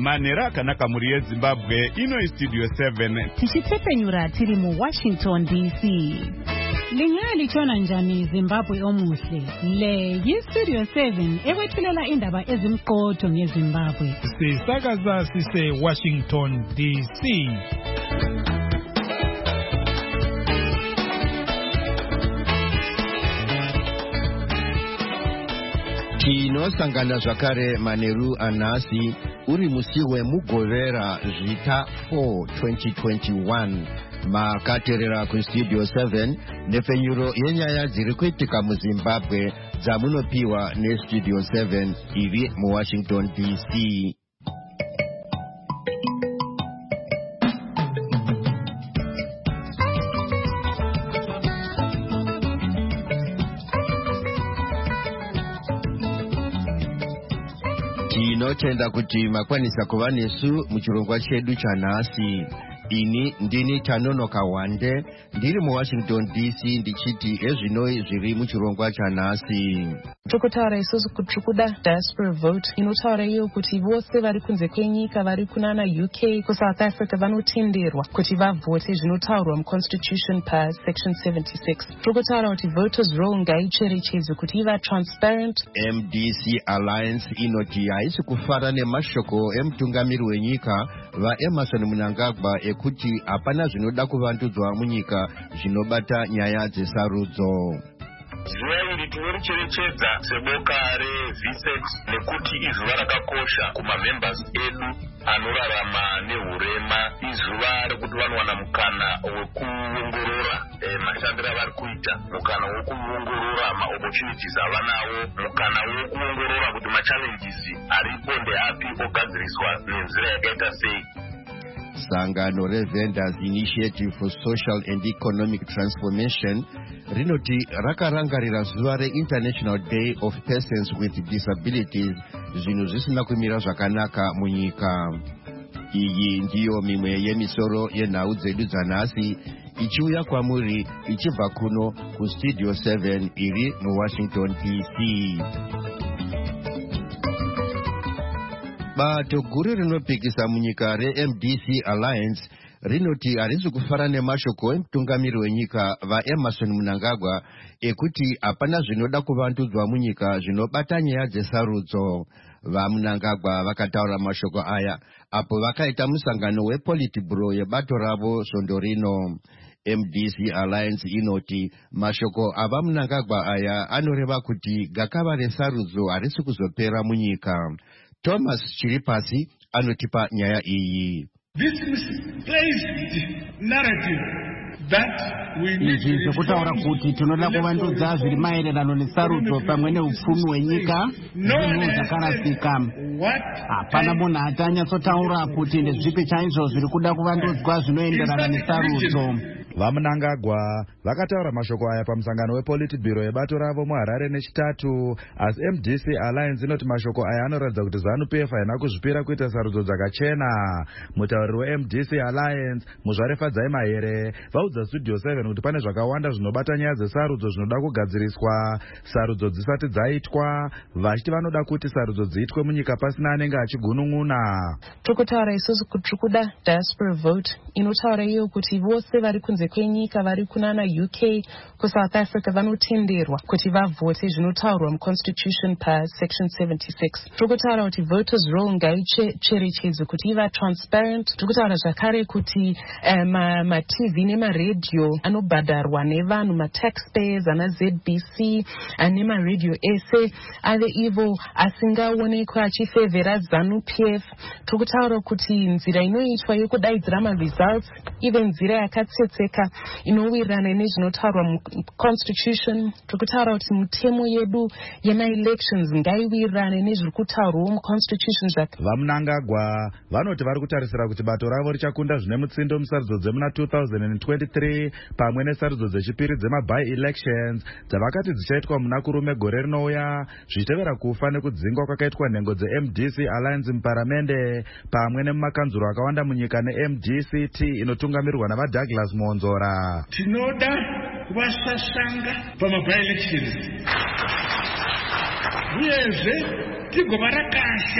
manhero akanaka muri yeZimbabwe. Ino iStudio 7 tichitepenyura tiri muWashington DC. Lingali chona njani Zimbabwe omuhle. Le yiStudio 7 ekwethulela indaba ezimqotho ngeZimbabwe. Sisakaza sise Washington DC. Tinosangana zvakare Manheru Anasi uri musi wemugovera zvita 4 2021 makaterera kuStudio 7 nefenyuro yenyaya dziri kuitika muZimbabwe dzamunopiwa neStudio 7 iri muWashington DC. Tinotenda kuti makwanisa kuva nesu muchirongwa chedu chanhasi. Ini ndini Tanonoka Wande ndiri muWashington DC ndichiti ezvinoi zviri muchirongwa chanhasi. Tikutaura isusu kuti tikuda diaspora vote inotaura iyo kuti vose vari kunze kwenyika vari kunana UK kuSouth Africa vanotenderwa kuti vavhote zvinotaurwa muConstitution paSection 76. Tikutaura kuti voters roll ngaicherechedzwe kuti iva transparent. MDC Alliance inoti haisi kufara nemashoko emutungamiri wenyika vaEmmerson Mnangagwa ekuti hapana zvinoda kuvandudzwa munyika zvinobata nyaya dzesarudzo. Zuva iri tinoricherechedza seboka reVSEX nekuti izuva rakakosha kumamembers edu anorarama nehurema. Izuva rekuti vanowana mukana wekuongorora mashandiro avari kuita, mukana wekuongorora maopportunities avanawo, mukana wekuongorora kuti machallenges aripo ndeapi ogadziriswa nenzira yakaita sei. Sangano reVendors Initiative for Social and Economic Transformation rinoti rakarangarira zuva reInternational Day of Persons with Disabilities zvinhu zvisina kumira zvakanaka munyika. Iyi ndiyo mimwe yemisoro yenhau dzedu dzanhasi ichiuya kwamuri ichibva kuno kuStudio 7 iri muWashington DC. Bato guru rinopikisa munyika reMDC Alliance rinoti harisi kufara nemashoko emutungamiri wenyika vaEmmerson Mnangagwa ekuti hapana zvinoda kuvandudzwa munyika zvinobata nyaya dzesarudzo. VaMnangagwa vakataura mashoko aya apo vakaita musangano wePolitburo yebato ravo svondo rino. MDC Alliance inoti mashoko avaMnangagwa aya anoreva kuti gakava resarudzo harisi kuzopera munyika. Thomas Chiripasi anotipa nyaya iyi. This misplaced narrative that we need izvi zvekutaura kuti tinoda kuvandudza zviri maererano nesarudzo pamwe neupfumi hwenyika zvinhu zvakarasika. Hapana munhu achanyatsotaura kuti ndezvipi chaizvo zviri kuda kuvandudzwa zvinoenderana nesarudzo. VaMnangagwa vakataura mashoko aya pamusangano wePolitburo yebato ravo muHarare nechitatu, asi MDC Alliance inoti mashoko aya anoratidza kuti ZANU-PF haina kuzvipira kuita sarudzo dzakachena. Mutauriri weMDC Alliance Muzvare Fadzai Mahere vaudza Studio 7 kuti pane zvakawanda zvinobata nyaya dzesarudzo zvinoda kugadziriswa sarudzo dzisati dzaitwa, vachiti vanoda kuti sarudzo dziitwe munyika pasina anenge achigunun'una. Tikutaura isusu kuti tikuda diaspora vote inotaura iyo kuti vose vari kunze kwenyika vari kunana UK kuSouth Africa vanotenderwa kuti vavhote zvinotaurwa muConstitution paSection 76. Tikutaura kuti voters roll ngaicherechedzwe kuti iva transparent. Tikutaura zvakare kuti maTV nemaredhiyo anobhadharwa nevanhu mataxpayers anaZBC nemaredhiyo ese ave ivo asingaonekwa achifevhera ZANU-PF. Tikutaura kuti nzira inoitwa yokudaidzira results ive nzira yakatsetseka inowirirana nezvinotaurwa muConstitution. Tikutaura kuti mitemo yedu yema-elections ngaiwirirane nezviri kutaurwawo muConstitution. VaMnangagwa vanoti vari kutarisira kuti bato ravo richakunda zvine mutsindo musarudzo dzemuna 2023 pamwe nesarudzo dzechipiri dzema-by-elections dzavakati dzichaitwa muna kurume gore rinouya, zvichitevera kufa nekudzingwa kwakaitwa nhengo dzeMDC Alliance muparamende pamwe nemumakanzuro akawanda munyika neMDCT inotungamirirwa navaDouglas Monzora. Tinoda kuvasasanga pama-by-elections uyezve tigova rakasha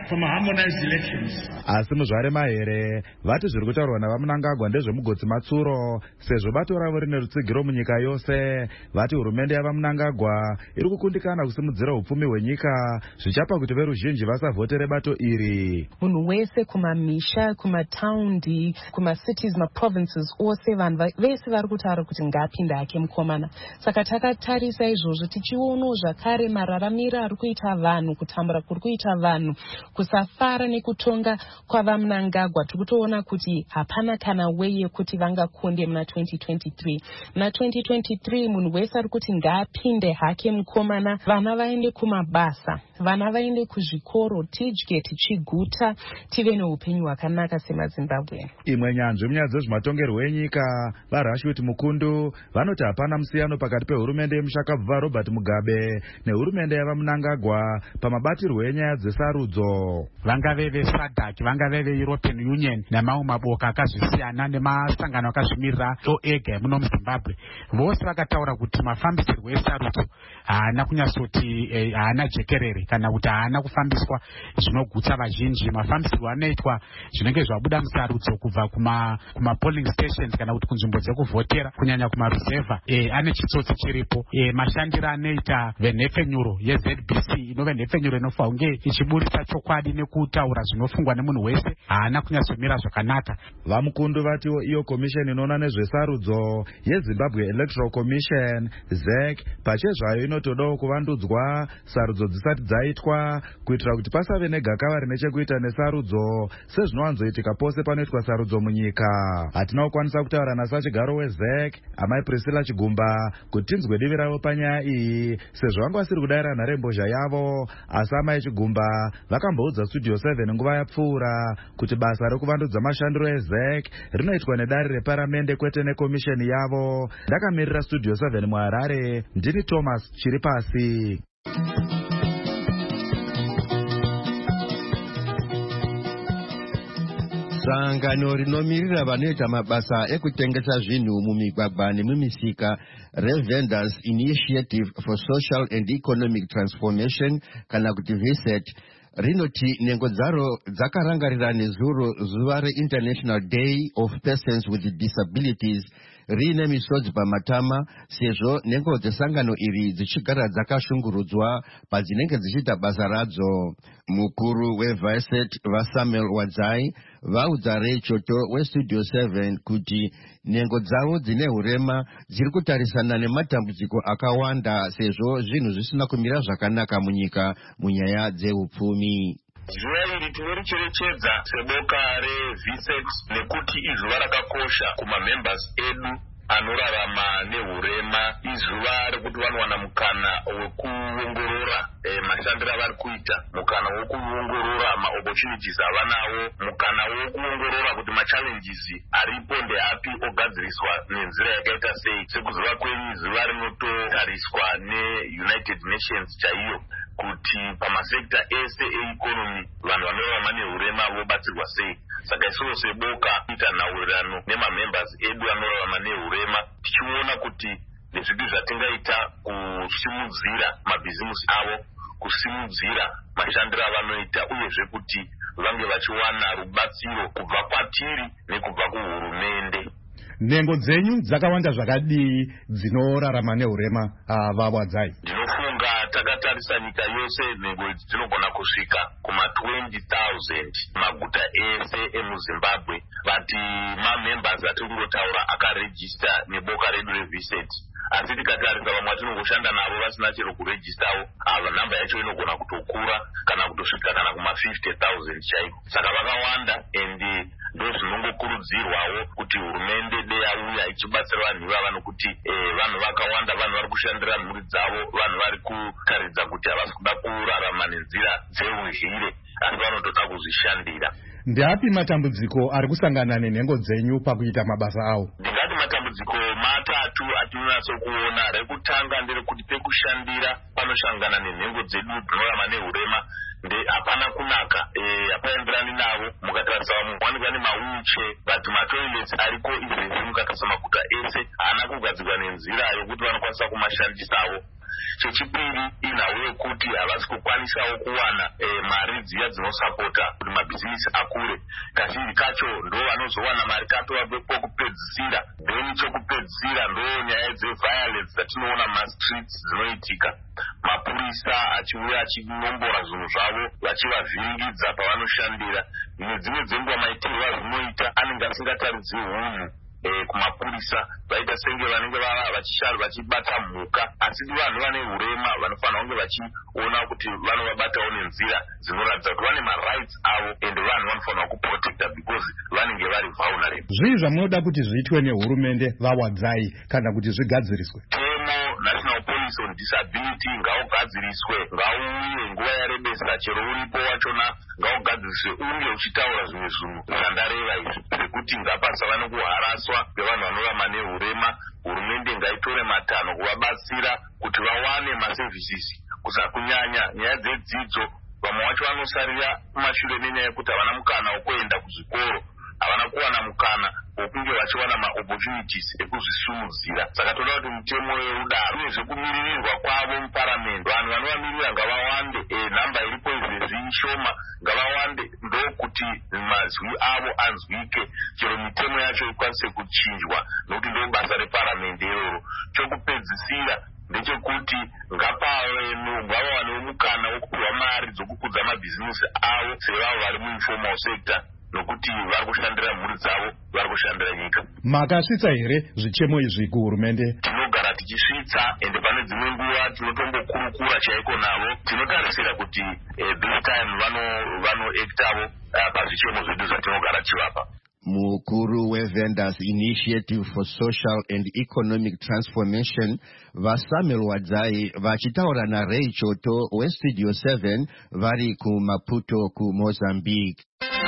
from harmonized elections. Asi muzvare mahere vati zviri kutaurwa navaMnangagwa ndezvemugodzi Matsuro sezvo bato ravo rine rutsigiro munyika yose. Vati hurumende yavaMnangagwa iri kukundikana kusimudzira upfumi hwenyika zvichapa kuti veruzhinji vasavhotere bato iri. Munhu wese kumamisha, kumataundi, kumasities, maprovinces ose vanhu vese vari kutaura kuti ngapinde hake mukomana. Saka takatarisa izvozvo tichionawo zvakare mararamiro ari kuita vanhu, kutambura kuri kuita vanhu, kusafara nekutonga kwavaMnangagwa. Tiri kutoona kuti hapana kana weye kuti vangakunde muna 2023. Muna 2023 munhu wese ari kuti ngaapinde hake mukomana, vana vaende kumabasa, vana vaende kuzvikoro, tidye tichiguta, tive neupenyu hwakanaka semaZimbabwe. Imwe nyanzvi munyaya dzezvematongerwo enyika vaRashid Mukundu vanoti hapana musiyano pakati pehurumende yemushakabva Robert Mugabe nehurumende yavaMnangagwa pamabatirwo enyaya dzesarudzo. Vangave veSADC, vangave veEuropean Union namamwe maboka akazvisiyana nemasangano akazvimirira ega muno muZimbabwe, vose vakataura kuti mafambisirwo esarudzo haana kunyatsoti haana jekerere kana kuti haana kufambiswa zvinogutsa vazhinji. Mafambisirwo anoitwa zvinenge zvabuda musarudzo kubva kuma polling stations kana kuti kunzvimbo dzekuvhotera kunyanya kumaruzevha ane chitsotsi chiripo. Mashandiro anoita venhepfenyuro yeZBC inove nhepfenyuro inofanira kunge ichiburisa chokwadi nekutaura zvinofungwa nemunhu wese haana kunyatsomira zvakanaka. VaMukundu vatiwo iyo komisheni inoona nezvesarudzo yeZimbabwe Electoral Commission ZEC pachezvayo inotodawo kuvandudzwa sarudzo dzisati dzaitwa kuitira kuti pasave negakava rine chekuita nesarudzo sezvinowanzoitika pose panoitwa sarudzo munyika. Hatina kukwanisa kutaura nasachigaro weZEC amai Priscilla Chigumba kuti tinzwe divi ravo panyaya iyi sezvo vanga vasiri kudayira nharembozha yavo. Asi amai Chigumba vakamboudza Studio 7 nguva yapfuura kuti basa rekuvandudza mashandiro eZEC rinoitwa nedare reparamende kwete nekomisheni yavo. Ndakamirira Studio 7 muHarare, ndini Thomas Chiripasi. Sangano rinomirira vanoita mabasa ekutengesa zvinhu mumigwagwa nemumisika reVendors Initiative for Social and Economic Transformation kana kuti VSET rinoti nhengo dzaro dzakarangarira nezuro zuva reInternational Day of Persons with Disabilities riine misodzi pamatama sezvo nhengo dzesangano iri dzichigara dzakashungurudzwa padzinenge dzichiita basa radzo. Mukuru weVSET vaSamuel Wadzai vaudza Rechoto weStudio 7 kuti nhengo dzavo dzine hurema dziri kutarisana nematambudziko akawanda sezvo zvinhu zvisina kumira zvakanaka munyika munyaya dzeupfumi. Zuva iri tinoricherechedza seboka reVSET nekuti izuva rakakosha kumamembers edu anorarama nehurema. Izuva rekuti vanowana mukana wekuongorora mashandiro avari kuita, mukana wekuongorora maopportunities avanawo, mukana wekuongorora kuti machallenges aripo ndeapi ogadziriswa nenzira yakaita sei. Sekuzuva kwenyu zuva rinototariswa neUnited Nations chaiyo kuti pamasekta ese eikonomi vanhu vanorarama nehurema vobatsirwa sei. Saka isuwo seboka ita nhaurirano nemamembers edu anorarama nehurema tichiona kuti nezvipi zvatingaita kusimudzira mabhizimusi avo, kusimudzira mashandiro avanoita, uyezve kuti vange vachiwana rubatsiro kubva kwatiri nekubva kuhurumende. Nhengo dzenyu dzakawanda zvakadii dzinorarama nehurema vaWadzai? Ndinofunga takatarisa nyika yose nhengo idzi dzinogona kusvika kuma20,000 maguta ese emuZimbabwe. Vati mamembers atiri kungotaura akarejista neboka redu reVSET. Asi tikatarisa vamwe vatinongoshanda navo vasina chero kurejistawo, ava nhamba yacho inogona kutokura kana kutosvika kana kuma50,000 chaiko. Saka vakawanda ende ndozvinongokurudzirwawo kuti hurumende dei yauya ichibatsira vanhu ivava nokuti vanhu vakawanda, vanhu vari kushandira mhuri dzavo, vanhu vari kutaridza kuti havasi kuda kurarama nenzira dzeuhire asi vanotoda kuzvishandira. Ndeapi matambudziko ari kusangana nenhengo dzenyu pakuita mabasa awo? Ndingati matambudziko matatu atinonyatsokuona. Rekutanga nderekuti pekushandira panoshangana nenhengo dzedu dzinorarama nehurema hapana kunaka, hapaenderani navo. Mukatarisa muwanikwa nemawheelchair, but matoilets ariko izvezvi mukatarisa maguta ese haana kugadzirwa nenzira yokuti vanokwanisa kumashandisawo. chechipiri inhau yekuti havasi kukwanisawo kuwana mari dziya dzinosapota kuti mabhizinisi akure. Kazhinji kacho ndo vanozowana mari katova pokupedzisira. Then chokupedzisira ndo nyaya dzeviolence dzatinoona mastreets dzinoitika, mapurisa achiuya achinombora zvinhu zvavo vachivavhiringidza pavanoshandira. Dzimwe dzenguva maitirwo azvinoita anenge asingataridzi hunhu kumapurisa, vaita senge vanenge vachibata mhuka, asi vanhu vane urema vanofanira kunge vachiona kuti vanovabatawo nenzira dzinoratidza kuti vane marights avo, and vanhu vanofanira kuprotecta because vanenge vari vulnerable. Zvii zvamunoda kuti zviitwe nehurumende vawadzai kana kuti zvigadziriswe? National Police on Disability ngaugadziriswe, ngauye nguva yarebesa, chero uripo wachona ngaugadziriswe, uye uchitaura zvimwe zvinhu zvandareva izvi zvekuti ngapasava nokuharaswa kwevanhu vanorama nehurema. Hurumende ngaitore matanho kuvabatsira kuti vawane maservices, kusakunyanya nyaya dzedzidzo. Vamwe vacho vanosarira kumashure nenyaya yekuti havana mukana wekuenda kuzvikoro, havana kuwana mukana wokunge vachiwana maopportunities ekuzvisumudzira. Saka toda kuti mutemo werudaro uyezve kumiririrwa kwavo muparamende, vanhu vanovamirira ngavawande, nhamba iripo izvezvi ishoma, ngavawande ndokuti mazwi avo anzwike, chero mitemo yacho ikwanise kuchinjwa, nokuti ndo basa reparamende iroro. Chokupedzisira ndechekuti ngavawanewo mukana wokupiwa mari dzokukudza mabhizinesi avo sevavo vari muinformal sector, nokuti vari kushandira mhuri dzavo, vari kushandira nyika. Makasvitsa here zvichemo izvi kuhurumende? Tinogara tichisvitsa, ende pane dzimwe nguva tinotombokurukura chaiko navo. Tinotarisira kuti this time vanoektavo pazvichemo zvedu zvatinogara chivapa. Mukuru weVendors Initiative for Social and Economic Transformation vaSamuel Wadzai vachitaura naRay Choto weStudio 7 vari kuMaputo kuMozambique.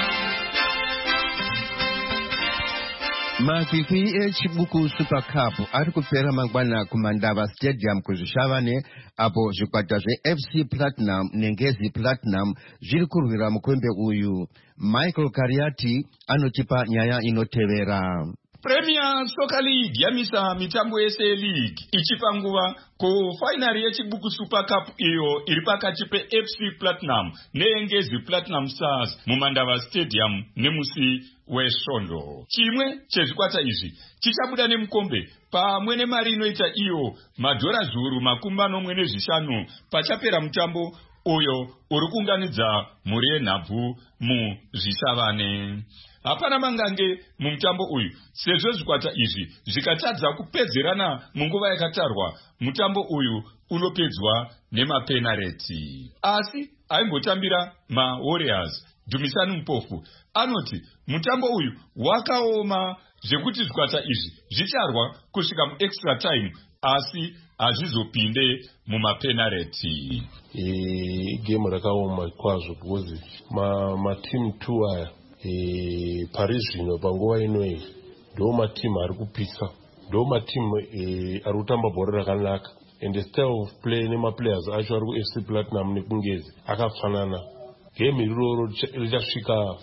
Makwikwi echibuku Super Cup ari kupera mangwana kuMandava Stadium kuzvishavane, apo zvikwata zveFC Platinum neNgezi Platinum zviri kurwira mukwembe uyu. Michael Kariati anotipa nyaya inotevera. Premier Soccer League yamisa mitambo yese league ichipa nguva kufinali yechibuku Super Cup iyo iri pakati peFC Platinum neNgezi Platinum Stars muMandava Stadium nemusi weSvondo. Chimwe chezvikwata izvi chichabuda nemukombe pamwe nemari inoita iyo madhora zviuru makumi manomwe nezvishanu pachapera mutambo uyo uri kuunganidza mhuri yenhabvu muzvishavane. Hapana mangange mumutambo uyu sezvo zvikwata izvi zvikatadza kupedzerana munguva yakatarwa, mutambo uyu unopedzwa nemapenareti. Asi aimbotambira maWarriors Dumisani Mupofu anoti mutambo uyu wakaoma zvekuti zvikwata izvi zvicharwa kusvika muextra time asi hazvizopinde mumapenareti. Game rakaoma kwazvo because matimu 2 aya pari zvino panguva inoyi ndo matimu ari kupisa, ndo matimu ari kutamba bhora rakanaka, and the style of play nemaplayers acho ari kuFC Platinum nekungezi akafanana. Game iroro richasvika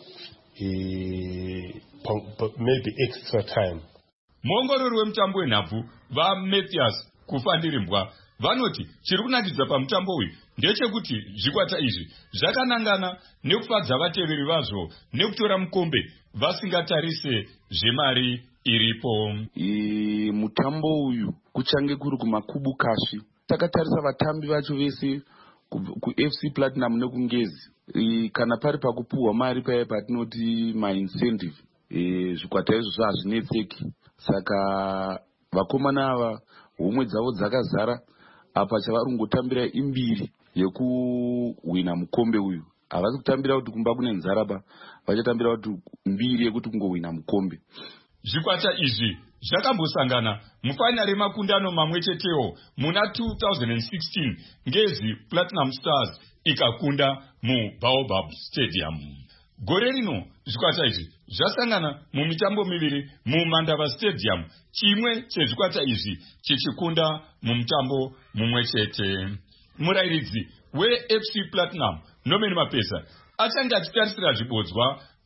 maybe extra time. Muongorori wemutambo wenhabvu vaMathias Kufandirimbwa vanoti chiri kunakidza pamutambo uyu ndechekuti zvikwata izvi zvakanangana nekufadza vateveri vazvo nekutora mukombe vasingatarise zvemari iripo. Mutambo uyu kuchange kuri kumakubu kasvi, takatarisa vatambi vacho vese kuFC Platinum nekungezi, kana pari pakupuhwa mari paya patinoti maincentive, zvikwata izvo hazvinetseki. Saka vakomana ava homwe dzavo dzakazara, apa chavari kungotambira imbiri yekuhwina mukombe uyu. Havasi kutambira kuti kumba kune nzara pa, vachatambira kuti mbiri yekuti kungohwina mukombe. Zvikwata izvi zvakambosangana mufainari yemakundano mamwe chetewo muna 2016 Ngezi Platinum Stars ikakunda muBaobab Stadium. Gore rino zvikwata izvi zvasangana mumitambo miviri muMandava Stadium, chimwe chezvikwata izvi chichikunda mumutambo mumwe chete. Murairidzi weFC Platinum Norman Mapesa achange achitarisira zvibodzwa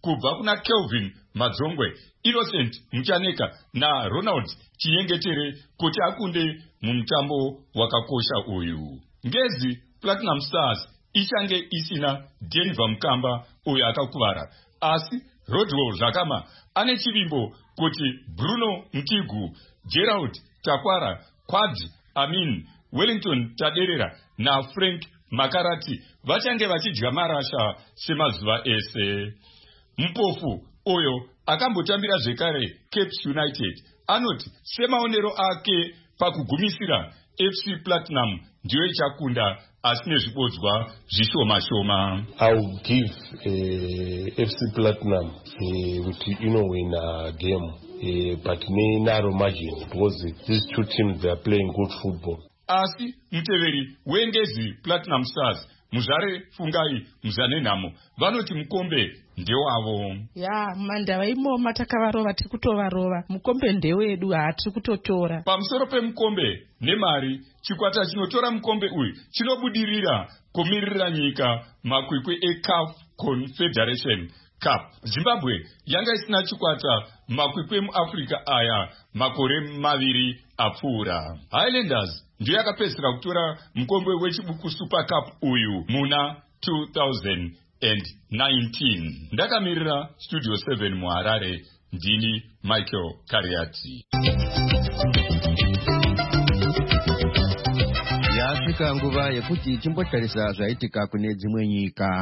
kubva kuna Kelvin Madzongwe, Innocent Muchaneka naRonald Chinyengetere kuti akunde mumutambo wakakosha uyu. Ngezi Platinum Stars ichange isina Denver Mukamba uyo akakuvara, asi Rodwell Zakama ane chivimbo kuti Bruno Mtigu, Gerald Takwara, Quad Amin, Wellington Taderera na Frank Makarati vachange vachidya marasha semazuva ese. Mpofu uyo akambotambira zvekare Cape United anoti semaonero ake pakugumisira FC Platinum ndiyo ichakunda asi nezvibodzwa zvishoma-shoma. I will give FC Platinum kuti inowina game, but narrow margin because these two teams they are playing good football. Asi muteveri wengezi Platinum Stars Muzare Fungai Muzanenamo vanoti mukombe ndewavo. Mandava imoma takavarova tiri kutovarova, mukombe ndewedu hatiri kutotora. Pamusoro pemukombe nemari, chikwata chinotora mukombe uyu chinobudirira kumiririra nyika makwikwi eCAF Confederation Cup. Zimbabwe yanga isina chikwata makwikwi muAfrica aya makore maviri apfuura. Highlanders ndiyo yakapedzisira kutora mukombe wechibuku Super Cup uyu muna 2019. Ndakamirira Studio 7 muHarare, ndini Michael Kariati. Yasvika nguva yekuti timbotarisa zvaitika kune dzimwe nyika.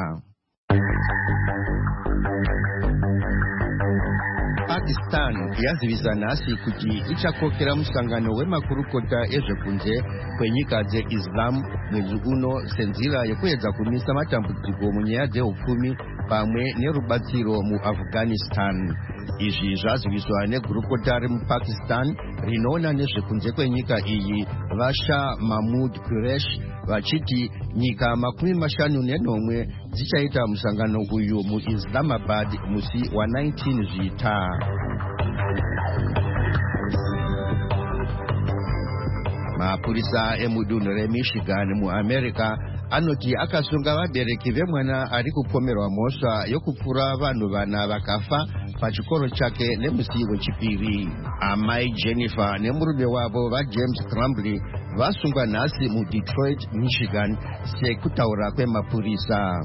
Pakistan yazivisa nhasi kuti ichakokera musangano wemakurukota ezvekunze kwenyika dzeIslam mwedzi uno senzira yekuedza kumisa matambudziko munyaya dzehupfumi pamwe nerubatsiro muAfghanistan. Izvi zvaziviswa negurukota remuPakistan rinoona nezvekunze kwenyika iyi Vasha Mahmud Qureshi vachiti nyika 59 dzichaita musangano uyu muIslamabad musi wa19 Zvita. Mapurisa emudunhu reMichigan muAmerica anoti akasunga vabereki vemwana ari kupomerwa mhosva yokupfura vanhu vana vakafa pachikoro chake nemusi wechipiri. Amai Jennifer nemurume wavo vaJames Crumbley vasungwa nhasi muDetroit, Michigan sekutaura kwemapurisa.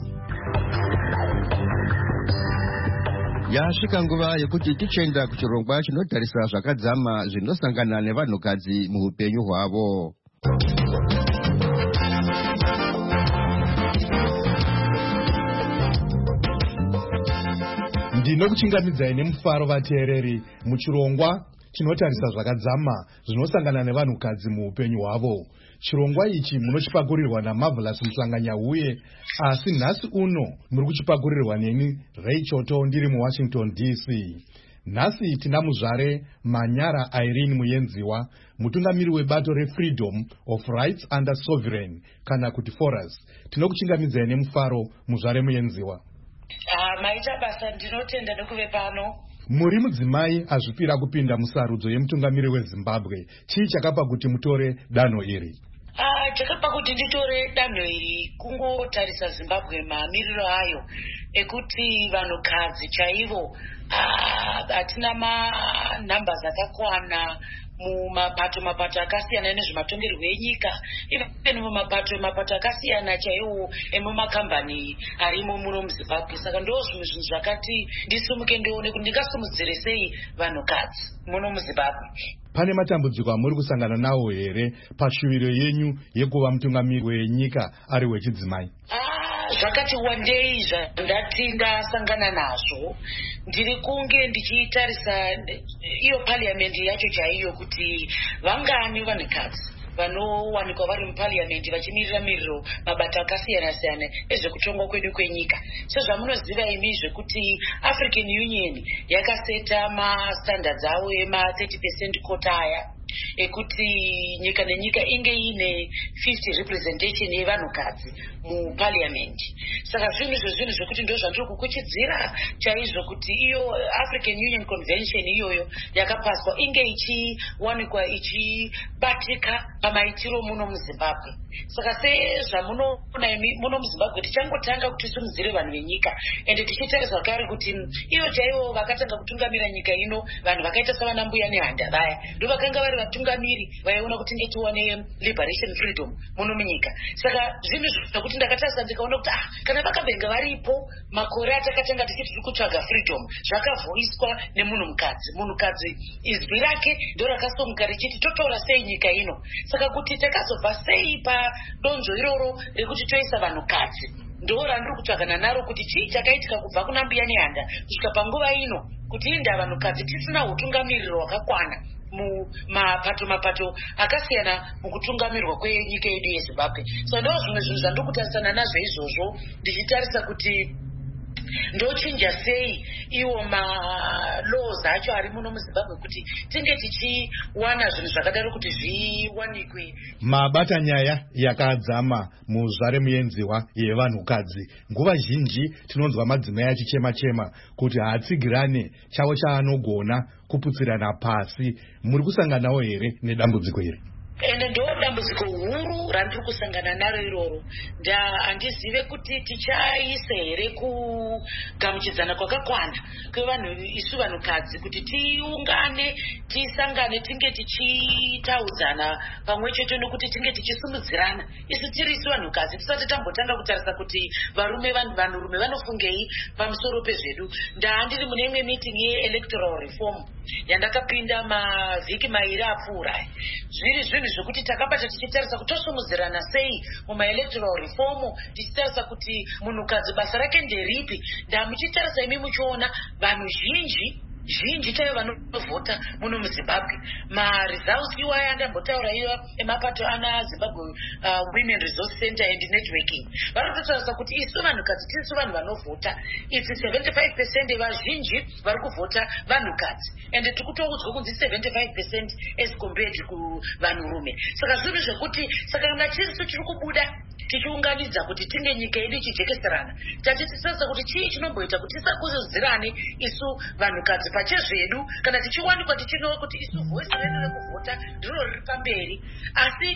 Yasvika nguva yekuti tichenda kuchirongwa chinotarisa zvakadzama zvinosangana nevanhukadzi muhupenyu hwavo. Ndinokuchingamidzai nemufaro vateereri muchirongwa chinotarisa zvakadzama zvinosangana nevanhukadzi muupenyu hwavo. Chirongwa ichi munochipakurirwa naMarvelous Mhlanganyauye, asi nhasi uno muri kuchipakurirwa neni Ray Choto ndiri muWashington DC. Nhasi tina muzvare Manyara Irene Muyenziwa, mutungamiri webato reFreedom of Rights Under Sovereign kana kuti Forus. Tinokuchingamidzai nemufaro muzvare Muyenziwa. Maita basa ndinotenda nekuve pano. Muri mudzimai azvipira kupinda musarudzo yemutungamiri weZimbabwe. Chii chakapa kuti mutore danho iri? Chakapa kuti nditore danho iri kungotarisa Zimbabwe mamiriro ayo ekuti vanhukadzi chaivo hatina manambers akakwana mumapato akasiyana nezvematongerwo enyika, even mumapato akasiyana chaiwo emumakambani arimo muno muZimbabwe. Saka ndo zvimwe zvinhu zvakati ndisimuke ndione kuti ndingasumudzire sei vanhukadzi muno muZimbabwe. Pane matambudziko amuri kusangana nawo here pashuviro yenyu yekuva mutungamiri wenyika ari wechidzimai? Zvakati wandei zvandati ndasangana nazvo. Ndiri kunge ndichitarisa iyo parliamendi yacho chaiyo kuti vangani vanhukadzi vanowanikwa vari muparliamendi vachimirira miriro mabata akasiyana-siyana ezvekutongwa kwedu kwenyika. Sezvamunoziva imi zvekuti African Union yakaseta mastandards avo ema 30% kota aya ekuti nyika nenyika inge ine 50 representation yevanhukadzi muparliament. Saka zvinhu zvekuti ndo zvandiri kukuchidzira chaizvo kuti iyo African Union Convention iyoyo yakapaswa inge ichiwanikwa ichibatika pamaitiro muno muZimbabwe. Saka sezvamunoona muno muZimbabwe tichangotanga kuti simudzire vanhu venyika ende tichitarisa kare kuti iyo chaivo vakatanga kutungamira nyika ino vanhu vakaita savana mbuya nehanda vaya ndo vakanga vari vatungamiri vaiona kuti ngetiwane liberation freedom muno munyika. Saka zvinhu zvakuti ndakatarisa ndikaona kuti kana vakabenga varipo makore atakatanga tichiti tiri kutsvaga freedom zvakavhoiswa nemunhu mukadzi. Munhukadzi izwi rake ndo rakasomuka richiti totora sei nyika ino. Saka kuti takazobva sei padonzvo iroro rekuti toisa vanhukadzi ndo randiri kutsvagana naro kuti chii chakaitika kubva kuna mbuya nehanda kusvika panguva ino kuti inda vanhukadzi tisina utungamiriro hwakakwana mapato akasiyana mukutungamirwa kwenyika yedu yeZimbabwe. So ndo zvimwe zvinhu zvandiri kutarisana nazvo izvozvo ndichitarisa kuti ndochinja sei iwo malaws acho ari muno muZimbabwe kuti tinge tichiwana zvinhu zvakadaro kuti zviwanikwe. Mabata nyaya yakadzama muzvare muyenziwa yevanhukadzi. Nguva zhinji tinonzwa madzimai achichema kuti haatsigirane chavo chaanogona kuputsirana pasi. Muri kusanganawo here nedambudziko iri? Ende ndo dambudziko huru randiri kusangana naro iroro. Handizive kuti tichaise here kugamuchidzana kwakakwana kwevanhu isu vanhukadzi kuti tiungane tisangane tinge tichitaudzana pamwe chete nokuti tinge tichisumudzirana isu tiri isu vanhukadzi tisati tambotanga kutarisa kuti vanhurume vanofungei pamusoro pezvedu. Ndandiri mune imwe meeting yeelectoral reform yandakapinda mavhiki mairi apfuura. Zviri zvinhu zvokuti takabata tichitarisa kuti tosumudzirana sei mumaelectoral reform tichitarisa kuti munhukadzi basa rake nderipi. Ndamuchitarisa imi muchiona vanhu zhinji chaivo vanovhota muno muZimbabwe. Results iwaya andambotaura iyo emapato ana Zimbabwe Women Resource Center and Networking vanototarisa kuti isu vanhukadzi tirisu vanhu vanovhota. It's 75% vazhinji vari kuvhota vanhukadzi ende tikutoudzwa kunzi 75% as compared kuvanhurume. Saka zvinhu zvekuti saka kana tirisu tiri kubuda tichiunganidza kuti tinge nyika yedu ichijekeserana tatitisasa kuti chii chinomboita kuti tisakurudzirane isu vanhukadzi pachezvedu kana tichiwanikwa tichinowa kuti isu voice redu rekuvhota ndiro riri pamberi asi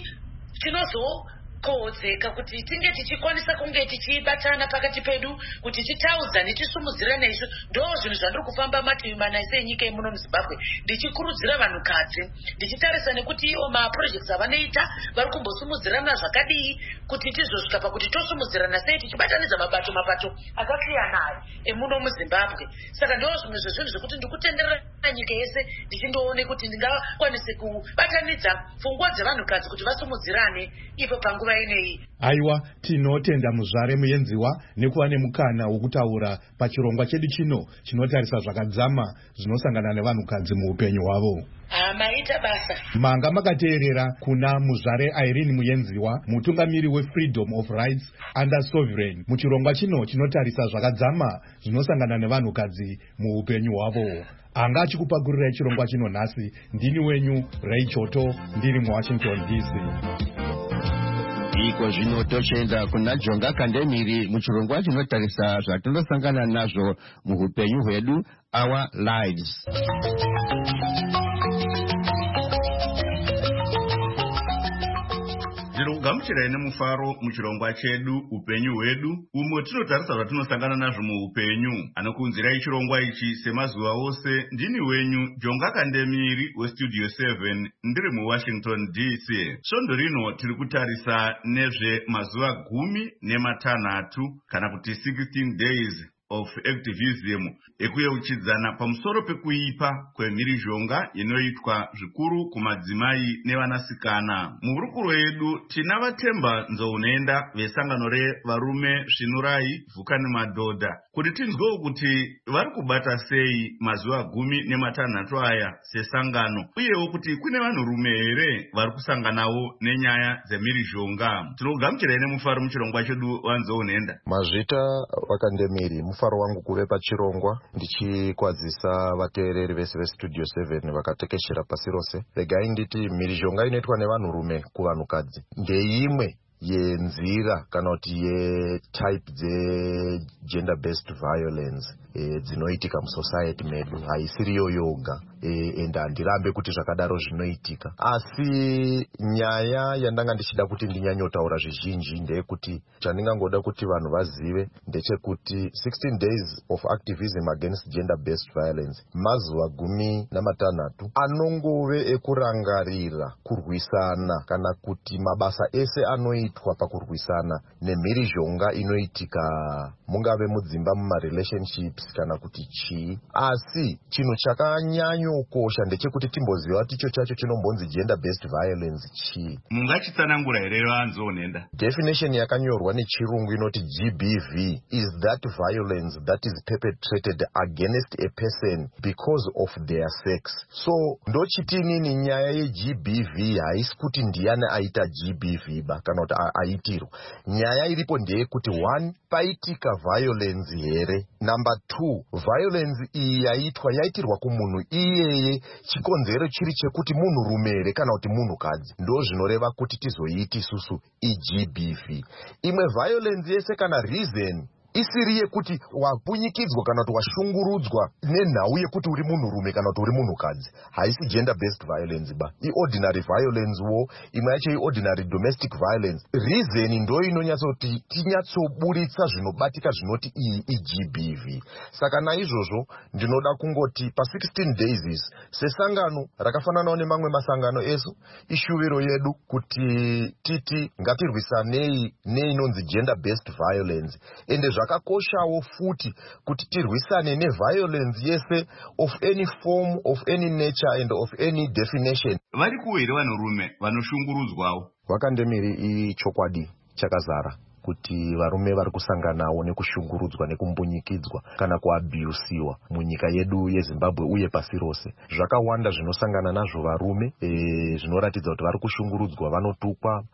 tinozokohodzeka kuti tinge tichikwanisa kunge tichibatana pakati pedu kuti titaudzane tisumudzirane isu. Ndo zvinhu zvandiri kufamba mativi mana senyika yemuno muZimbabwe ndichikurudzira vanhukadzi ndichitarisa nekuti iwo maprojects avanoita vari kumbosumudzirana zvakadii kuti tizosvika pakuti tosumudzirana sei tichibatanidza mapato akasiyanayo emuno muZimbabwe. Saka ndo zvimwe zvezvinhu zvekuti ndikutenderera nyika yese ndichindoone kuti ndingakwanise kubatanidza pfungwa dzevanhukadzi kuti vasumudzirane ipo panguva ineyi. Aiwa, tinotenda muzvare muyenziwa nekuva nemukana wokutaura pachirongwa chedu chino chinotarisa zvakadzama zvinosangana nevanhukadzi muupenyu hwavo. Maita basa. Manga makateerera kuna muzvare Irene Muyenziwa, mutungamiri weFreedom of Rights Under Sovereign, muchirongwa chino chinotarisa zvakadzama zvinosangana nevanhukadzi muupenyu hwavo. Anga achikupagurira chirongwa chino nhasi ndini wenyu Ray Choto ndiri muWashington DC. Iko zvino tochenda kuna Jonga Kandemiri muchirongwa chinotarisa zvatinosangana nazvo muupenyu hwedu, Our Lives. Gamuchirai nemufaro muchirongwa chedu upenyu hwedu umo tinotarisa zvatinosangana nazvo muupenyu. Anokunzirai chirongwa ichi semazuva ose ndini wenyu Jonga Kandemiri weStudio 7 ndiri muWashington DC. Svondo rino tiri kutarisa nezve mazuva 16 kana kuti 16 days of activism ekuyeuchidzana pamusoro pekuipa kwemhirizhonga inoitwa zvikuru kumadzimai nevanasikana. Muhurukuro yedu tina Vatemba Nzounoenda vesangano revarume Svinurai Vhukani Madhodha kuti tinzwewo kuti vari kubata sei mazuva 16 aya sesangano, uyewo kuti kune vanhurume here vari kusanganawo nenyaya dzemhirizhonga. Tinogamuchirai nemufaro muchirongwa chedu waNzounoenda. Mazvita Vakandemiri, mufaro wangu kuve pachirongwa ndichikwadzisa vateereri vese vestudio 7 vakatekeshera pasi rose. Regai nditi mhirizhonga inoitwa nevanhurume kuvanhukadzi ndeimwe yenzira kana kuti yetype dze-gender based violence dzinoitika musociety medu. Haisiriyo yoga and handirambe kuti zvakadaro zvinoitika, asi nyaya yandanga ndichida kuti ndinyanyotaura zvizhinji ndeyekuti chandingangoda kuti vanhu vazive ndechekuti 16 days of activism against gender based violence mazuva 16 anongove ekurangarira kurwisana kana kuti mabasa ese anoitwa pakurwisana nemhirizhonga inoitika mungave mudzimba mumarelationships kana kuti chii. Asi chinhu chakanyanyokosha ndechekuti timboziva kuti icho chacho chinombonzi gender based violence chii. Mungachitsanangura here vanzonenda? Definition yakanyorwa nechirungu inoti GBV is that violence that is perpetrated against a person because of their sex. So ndochitini nyaya yeGBV haisi kuti ndiani aita GBV ba kana kuti aitirwa. Nyaya iripo ndeyekuti 1 paitika violence here. Number 2 violence iyi yaitirwa kumunhu iyeye chikonzero chiri chekuti munhu rumere kana kuti munhu kadzi. Ndo zvinoreva kuti tizoiti isusu iGBV. Imwe violence yese kana reason isiri yekuti wapunyikidzwa kana kuti washungurudzwa nenhau yekuti uri munhurume kana kuti uri munhukadzi, haisi gender based violence ba. Ordinary violence wo imwe yacho ordinary domestic violence. Reason ndo inonyatsoti tinyatsoburitsa zvinobatika zvinoti iyi iGBV. Saka naizvozvo ndinoda kungoti pa 16 days sesangano rakafananawo nemamwe masangano esu ishuviro yedu kuti titi ngatirwisanei neinonzi gender based violence. Ende zvakakoshawo futi kuti tirwisane neviolence yese of any form, of any nature and of any definition. Vari kuwire vanhurume vanoshungurudzwawo? Vakandemiri ichokwadi chakazara kuti varume vari kusanganawo nekushungurudzwa nekumbunyikidzwa kana kuabusiwa munyika yedu yeZimbabwe uye pasi rose. Zvakawanda zvinosangana nazvo varume, zvinoratidza kuti vari kushungurudzwa, vanotukwa,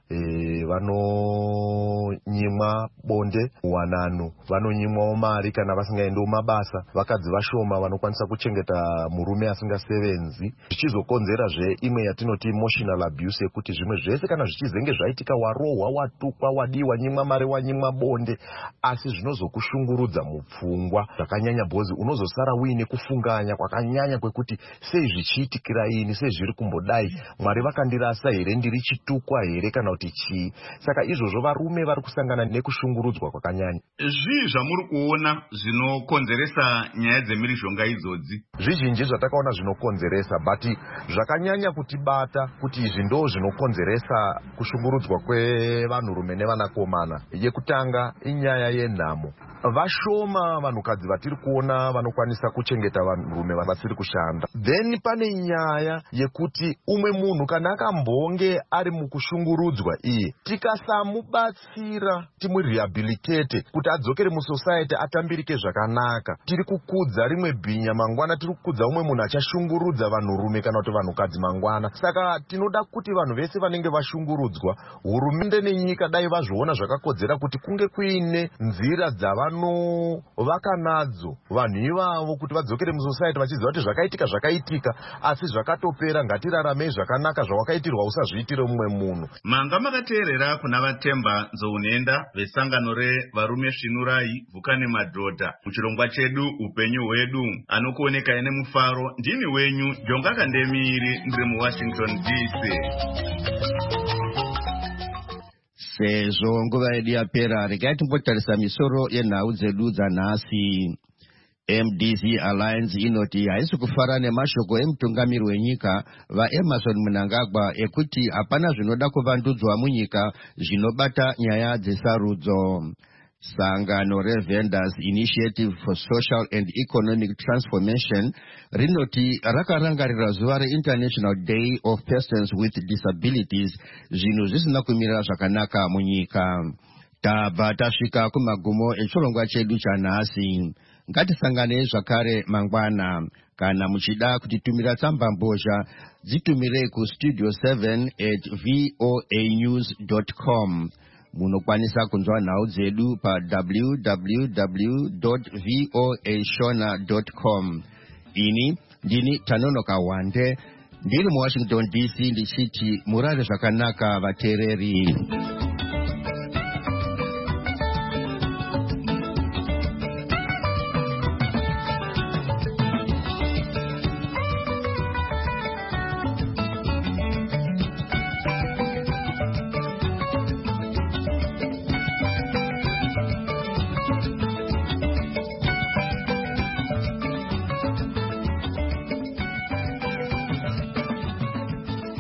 vanonyimwa bonde, wanano, vanonyimwawo mari kana vasingaendewo mabasa, vakadzi vashoma vanokwanisa kuchengeta murume asingasevenzi, zvichizokonzerazve imwe yatinoti emotional abuse, yekuti zvimwe zvese kana zvichizenge zvaitika warohwa, watukwa, wadiwa, nyimwa mari, wanyimwa bonde, asi zvinozokushungurudza mupfungwa zvakanyanya bhozi. Unozosara uine kufunganya kwakanyanya kwekuti sei zvichiitikira ini, sei zviri kumbodai, Mwari vakandirasa here, ndiri chitukwa here kana kuti chii. Saka izvozvo varume vari kusangana nekushungurudzwa kwakanyanya. Zvii zvamuri kuona zvinokonzeresa nyaya dzemhirizhonga idzodzi? Zvizhinji zvatakaona zvinokonzeresa, but zvakanyanya kutibata kuti izvi ndo zvinokonzeresa kushungurudzwa kwevanhurume nevanakomana. Yekutanga inyaya yenhamo. Vashoma vanhukadzi vatiri kuona vanokwanisa kuchengeta vanhurume vasiri kushanda. Then pane nyaya yekuti umwe munhu kana akambonge ari mukushungurudzwa iye, tikasamubatsira timurehabilitate kuti adzokere musociety atambirike zvakanaka, tiri kukudza rimwe bhinya mangwana, tiri kukudza umwe munhu achashungurudza vanhurume kana kuti vanhukadzi mangwana. Saka tinoda kuti vanhu vese vanenge vashungurudzwa, hurumende nenyika dai vazviona zvakakodzera kuti kunge kuine nzira dzavanovaka nadzo vanhu ivavo kuti vadzokere musociety vachiziva kuti zvakaitika asi zvakatopera, ngatiraramei zvakanaka, zvawakaitirwa usazviitire mumwe munhu. Manga makateerera kuna Vatemba Nzounenda vesangano revarume Svinurai Vhukane Madhodha muchirongwa chedu upenyu hwedu. Anokuonekai nemufaro ndini wenyu Jonga Kandemiri, ndiri muWashington DC. Sezvo nguva yedu yapera, regai timbotarisa misoro yenhau dzedu dzanhasi. MDC Alliance inoti haisi kufara nemashoko emutungamiri wenyika vaEmmerson Mnangagwa ekuti hapana zvinoda kuvandudzwa munyika zvinobata nyaya dzesarudzo. Sangano reVendors Initiative for Social and Economic Transformation rinoti rakarangarira zuva reInternational Day of Persons with Disabilities zvinhu zvisina kumira zvakanaka munyika. Tabva tasvika kumagumo echirongwa chedu chanhasi. Ngatisanganei zvakare mangwana. Kana muchida kutitumira tsamba mbozha, dzitumirei ku studio7@voanews.com. munokwanisa kunzwa nhau dzedu pa www.voashona.com. ini ndini Tanonoka Wande ndiri mu Washington DC ndichiti murare zvakanaka vateereri.